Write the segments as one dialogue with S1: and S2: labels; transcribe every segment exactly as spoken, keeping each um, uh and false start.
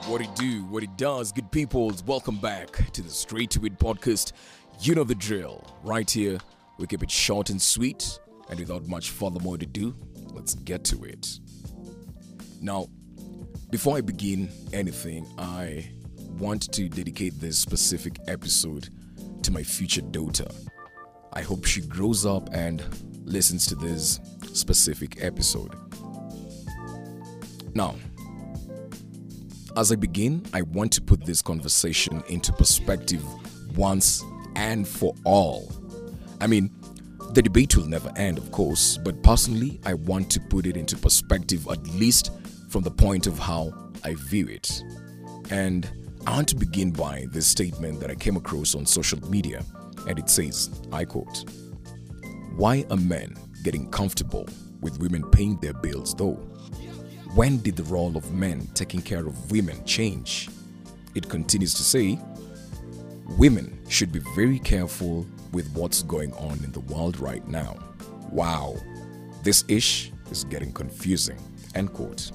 S1: What it do, what it does, good peoples, welcome back to the Straight to It podcast. You know the drill. Right here, we keep it short and sweet, and without much further more to do, let's get to it. Now, before I begin anything, I want to dedicate this specific episode to my future daughter. I hope she grows up and listens to this specific episode. Now, as I begin, I want to put this conversation into perspective once and for all. I mean, the debate will never end, of course, but personally, I want to put it into perspective at least from the point of how I view it. And I want to begin by this statement that I came across on social media, and it says, I quote, "Why are men getting comfortable with women paying their bills though? When did the role of men taking care of women change?" It continues to say, "Women should be very careful with what's going on in the world right now. Wow, this ish is getting confusing." End quote.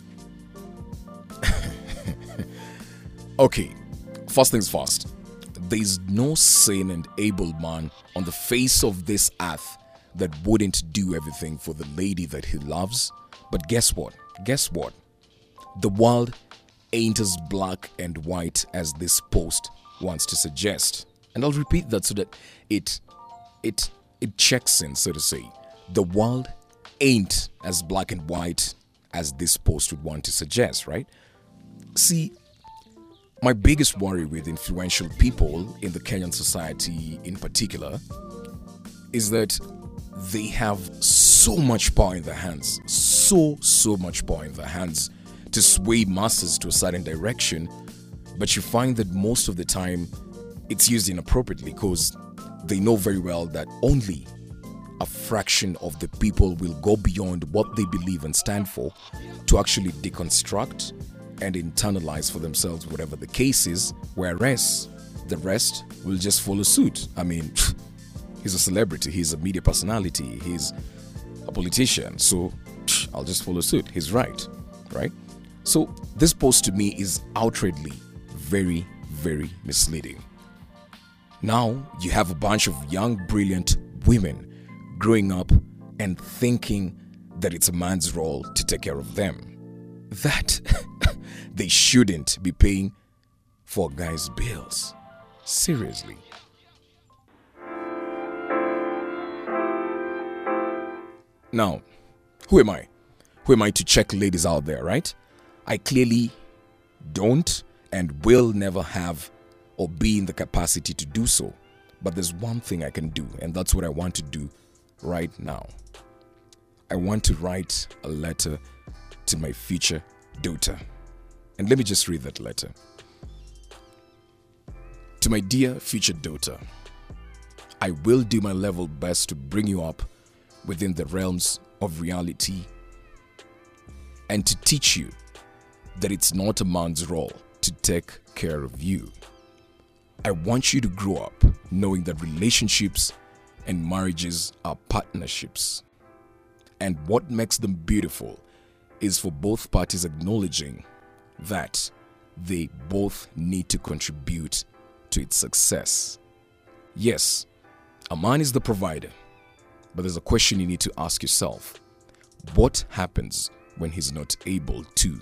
S1: Okay, first things first. There's no sane and able man on the face of this earth that wouldn't do everything for the lady that he loves. But guess what? Guess what? The world ain't as black and white as this post wants to suggest. And I'll repeat that so that it it it checks in, so to say. The world ain't as black and white as this post would want to suggest, right? See, my biggest worry with influential people in the Kenyan society in particular is that they have so much power in their hands, so, so much power in their hands to sway masses to a certain direction, but you find that most of the time it's used inappropriately because they know very well that only a fraction of the people will go beyond what they believe and stand for to actually deconstruct and internalize for themselves whatever the case is, whereas the rest will just follow suit. I mean, he's a celebrity, he's a media personality, he's a politician, so I'll just follow suit. He's right, right? So this post to me is outrightly very, very misleading. Now you have a bunch of young, brilliant women growing up and thinking that it's a man's role to take care of them. That they shouldn't be paying for a guy's bills. Seriously. Now, who am I? Who am I to check ladies out there, right? I clearly don't and will never have or be in the capacity to do so. But there's one thing I can do, and that's what I want to do right now. I want to write a letter to my future daughter. And let me just read that letter. To my dear future daughter, I will do my level best to bring you up within the realms of reality and to teach you that it's not a man's role to take care of you. I want you to grow up knowing that relationships and marriages are partnerships. And what makes them beautiful is for both parties acknowledging that they both need to contribute to its success. Yes, a man is the provider, but there's a question you need to ask yourself. What happens when he's not able to?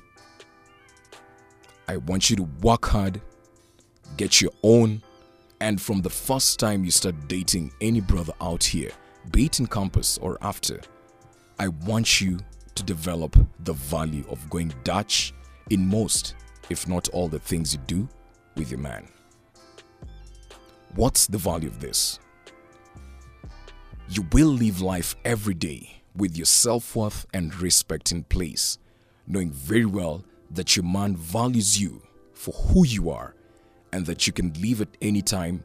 S1: I want you to work hard, get your own, and from the first time you start dating any brother out here, be it in campus or after, I want you to develop the value of going Dutch in most, if not all, the things you do with your man. What's the value of this? You will live life every day with your self-worth and respect in place, knowing very well that your man values you for who you are and that you can leave at any time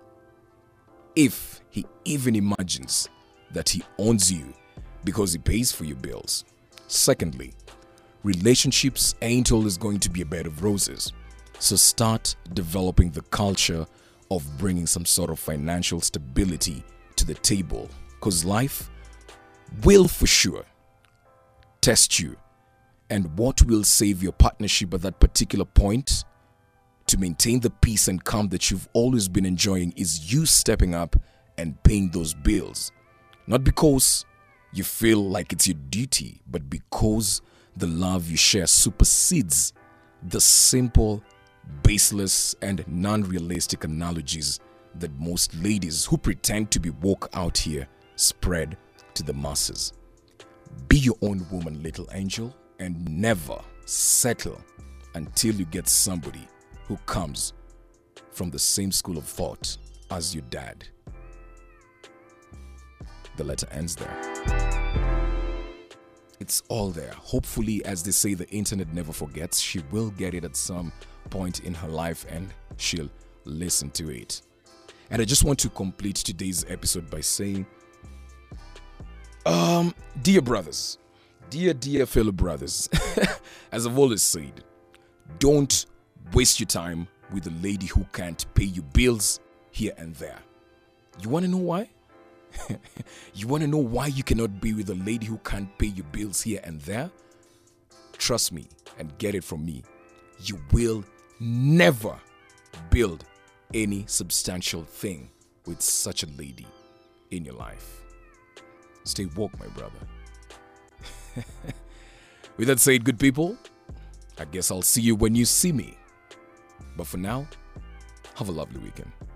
S1: if he even imagines that he owns you because he pays for your bills. Secondly, relationships ain't always going to be a bed of roses. So start developing the culture of bringing some sort of financial stability to the table, because life will for sure test you And what will save your partnership at that particular point to maintain the peace and calm that you've always been enjoying is you stepping up and paying those bills. Not because you feel like it's your duty, but because the love you share supersedes the simple, baseless, and non-realistic analogies that most ladies who pretend to be woke out here spread to the masses. Be your own woman, little angel, and never settle until you get somebody who comes from the same school of thought as your dad. The letter ends there. It's all there. Hopefully, as they say, the internet never forgets. She will get it at some point in her life and she'll listen to it. And I just want to complete today's episode by saying, um, dear brothers, dear, dear fellow brothers, as I've always said, don't waste your time with a lady who can't pay you bills here and there. You want to know why? You want to know why you cannot be with a lady who can't pay your bills here and there? Trust me and get it from me. You will never build any substantial thing with such a lady in your life. Stay woke, my brother. With that said, good people, I guess I'll see you when you see me. But for now, have a lovely weekend.